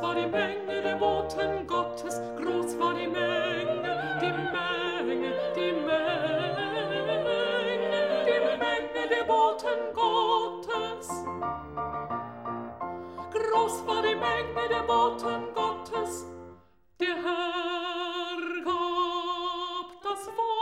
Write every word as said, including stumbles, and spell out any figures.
war die Menge der Boten Gottes, groß war die Menge, die Menge, die Menge, die Menge der Boten Gottes. Groß war die Menge der Boten Gottes, der Herr gab das Wort.